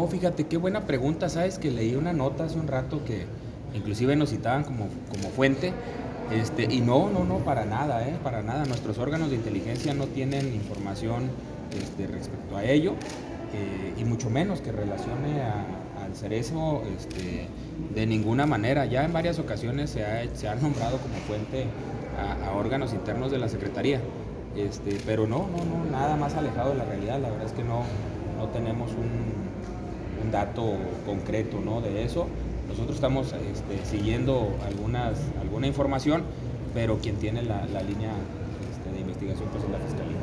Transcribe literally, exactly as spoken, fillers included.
fíjate, qué buena pregunta. Sabes que leí una nota hace un rato que inclusive nos citaban como, como fuente, este, y no, no, no, para nada, ¿eh? Para nada. Nuestros órganos de inteligencia no tienen información este, respecto a ello, eh, y mucho menos que relacione a, al Cerezo este, de ninguna manera. Ya en varias ocasiones se ha, se ha nombrado como fuente a, a órganos internos de la Secretaría, este, pero no, no, no, nada más alejado de la realidad. La verdad es que no, no tenemos un, un dato concreto, ¿no?, de eso. Nosotros estamos este, siguiendo algunas, alguna información, pero quien tiene la, la línea este, de investigación pues es la Fiscalía.